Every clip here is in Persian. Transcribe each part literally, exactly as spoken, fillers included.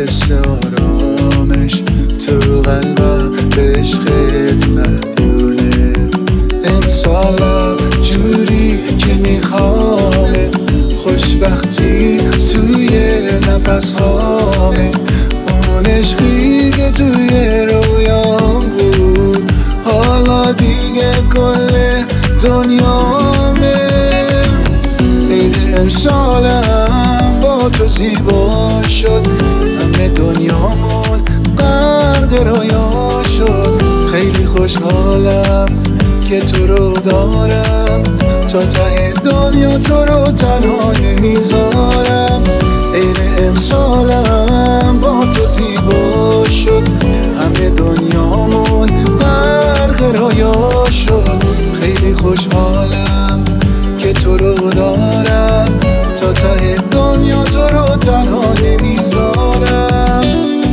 حس آرامش تو قلبم به عشقت مدیونه. امسالم جوری که میخوامه، خوشبختی توی نفس هامه. اون عشقی که توی رویام بود حالا دیگه کل دنیامه. عید امسالم با تو زیبا شد، همه دنیامون غرق رویا شد. خیلی خوشحالم که تو رو دارم، تا ته دنیا تو رو تنها نمیذارم. عید امسالم با تو زیبا شد، همه دنیامون غرق رویا شد. خیلی خوشحالم که تو رو دارم، تا ته دنیا تو رو تنها نمیذارم.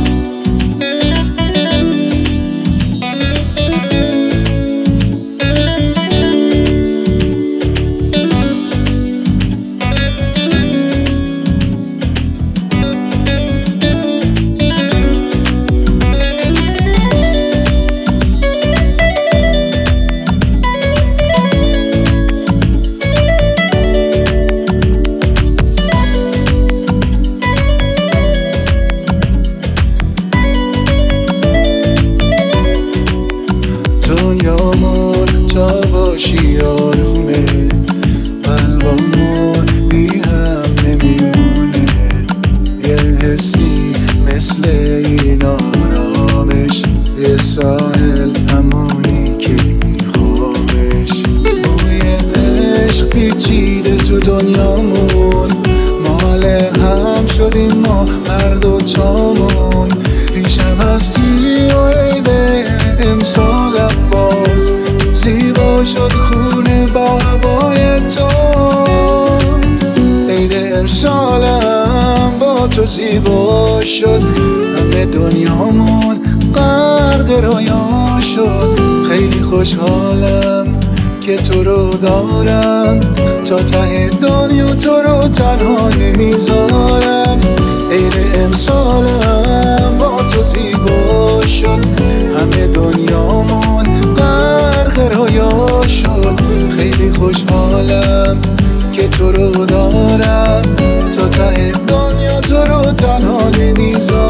دنیامون جا باشی آرومه، قلبامون بی هم نمیمونه. یه حسی مثل این آرامش، یه ساحل همونی که میخوامش. بوی عشق پیچیده تو دنیامون، مال هم شدیم ما هر دو تامون. پیشم هستی و عیبه امسالم باز زیبا شد خونه با هوای تو. عید امسالم با تو زیبا شد، همه دنیامون غرق رویا شد. خیلی خوشحالم که تو رو دارم، تا ته دنیا تو رو تنها نمیذارم. عید امسالم با تو زیبا شد، همه دنیامون غرق رویا شد. خیلی خوشحالم که تو رو دارم، تا ته دنیا تو رو تنها نمیذارم.